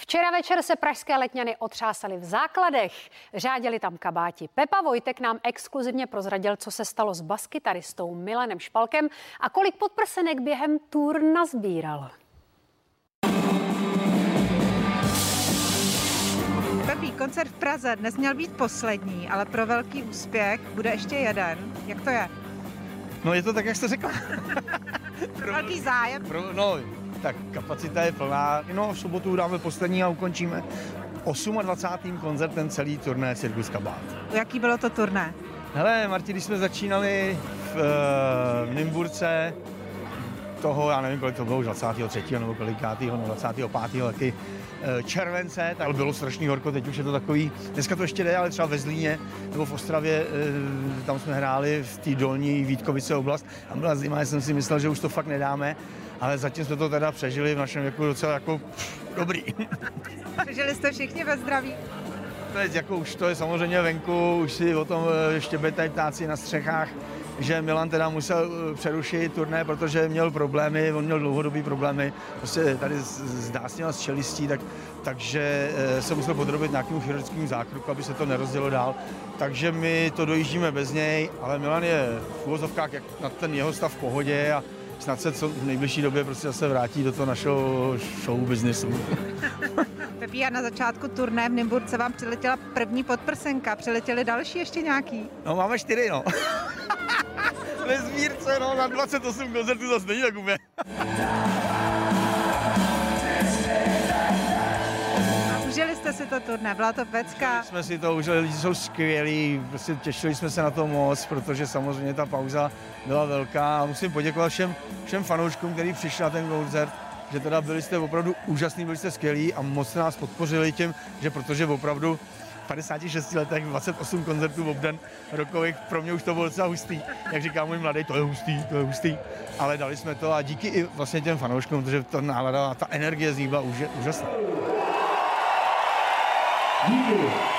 Včera večer se pražské Letňany otřásaly v základech. Řádili tam kabáti. Pepa Vojtek nám exkluzivně prozradil, co se stalo s baskytaristou Milanem Špalkem a kolik podprsenek během tour nazbíral. Pepí, koncert v Praze dnes měl být poslední, ale pro velký úspěch bude ještě jeden. Jak to je? No je to tak, jak jste řekla. Pro velký zájem? Tak kapacita je plná. No, v sobotu dáme poslední a ukončíme 28. koncertem celý turné Cirkus Kabát. Jaký bylo to turné? Hele, Marti, když jsme začínali v Nymburce, toho, já nevím, kolik to bylo, už 23. nebo kolikátýho, no 25. taky července, tak bylo strašný horko, teď už je to takový, dneska to ještě jde, ale třeba ve Zlíně nebo v Ostravě, tam jsme hráli v té dolní Vítkovice oblast a byla zima, jsem si myslel, že už to fakt nedáme, ale zatím jsme to teda přežili v našem věku docela jako dobrý. Přežili jste všichni ve zdraví? Teď jako už to je samozřejmě venku, už si o tom štěbetají ptáci na střechách, že Milan teda musel přerušit turné, protože měl problémy, on měl dlouhodobý problémy, prostě tady zdásněl z čelistí, takže se musel podrobit nějakému chirurgickému zákroku, aby se to nerozdělo dál. Takže my to dojíždíme bez něj, ale Milan je v uvozovkách jak na ten jeho stav v pohodě a snad se v nejbližší době prostě zase vrátí do toho našeho show businessu. Pepí, a na začátku turné v Nymburce vám přiletěla první podprsenka, přiletěly další ještě nějaký? No máme 4, no. Ve sbírce, no, na 28 koncertů zase není tak úplně. Užili jste si to turné, byla to pecka? Jsme si to užili, lidi jsou skvělí, prostě těšili jsme se na to moc, protože samozřejmě ta pauza byla velká a musím poděkovat všem fanouškům, kteří přišli na ten koncert, že teda byli jste opravdu úžasní, byli jste skvělí a moc nás podpořili tím, že protože opravdu v 56 letech 28 koncertů v den rokových, pro mě už to bylo docela hustý. Jak říká můj mladý, to je hustý, ale dali jsme to a díky i vlastně těm fanouškům, protože ta nálada a ta energie z ní byla úžasná. Díky.